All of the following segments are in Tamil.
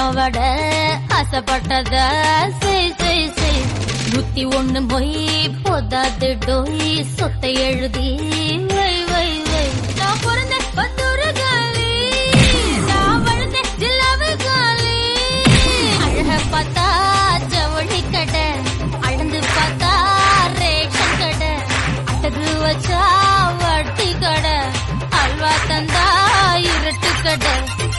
வட ஆசைப்பட்டத செய் செய் செய் 101 மொய் போதாது டோய் சொத்தை எழுதி வை வை வை நான் பிறந்த பத்தூரு காலி நான் வளர்ந்த ஜில்லாவு காலி அழக பார்த்தா ஜவுளி கடை அழந்து பார்த்தா ரேஷன் கடை அட்டகு வச்சா வட்டி கடை அல்வா தந்தா இருட்டு கடை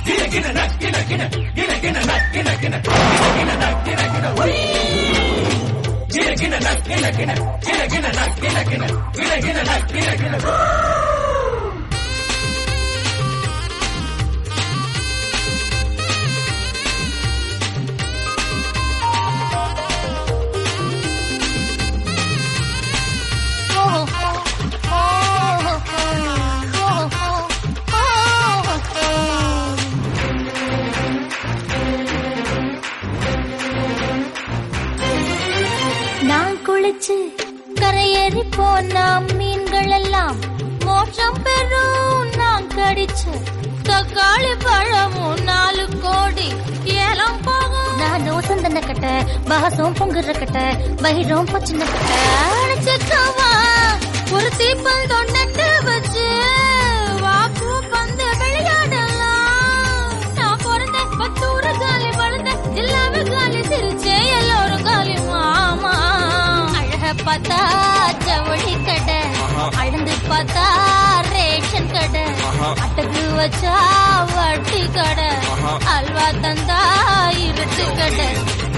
நான் குளிச்சு கரையேறி போனா மீன்கள் எல்லாம் மோட்சம் பெறும் நான் கடிச்சு தக்காளி பழமும் 4 கோடி ஏலம் போகும் நானும் சந்தன கட்ட பாசம் பொங்குற கட்ட பயிரும் பச்சின கட்ட அழைச்சக்கவா ஒரு தீப்பல் தொண்டட்டு வச்சு வாக்கு பந்து விளையாடலாம் நான் பிறந்த பத்தூரு காலி வளர்ந்த ஜில்லாவு காலி சிரிச்சே எல்லோரும் காலி மாமா அழக பார்த்தா ஜவுளி கடை அழந்து பார்த்தா ரேஷன் கடை அட்டகு வச்சா வட்டி கடை அல்வா தந்தா இருட்டு கடை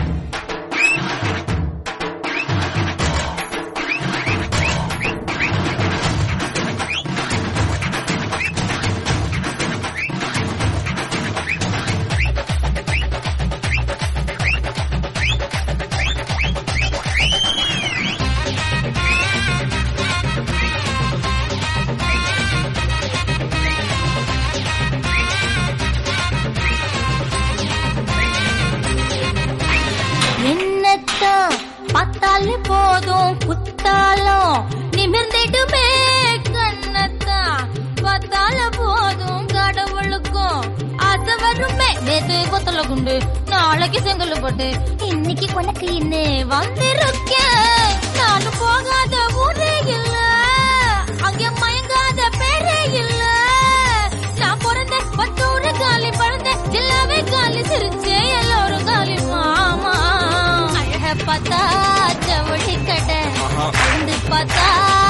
என்னத்தான் பார்த்தாலே போதும் குத்தாலும் நிமிர்ந்திடுமே கண்ணத்தான் பார்த்தால போதும் கடவுளுக்கும் ஆசை வருமே நேத்து கொத்தல குண்டு நாளைக்கு செங்கல் போட்டு இன்னைக்கு உனக்கு இன்னே வந்திருக்கேன் நானும் போகாத ஊரே இல்ல அங்கே மயங்காத பேரே இல்ல நான் பிறந்த பத்தூரு காலி பழந்த ஜில்லாவே காலி சிரிச்சே எல்லோரும் காலி மாமா பார்த்தா ஜவுளி கடை அழந்து பார்த்தா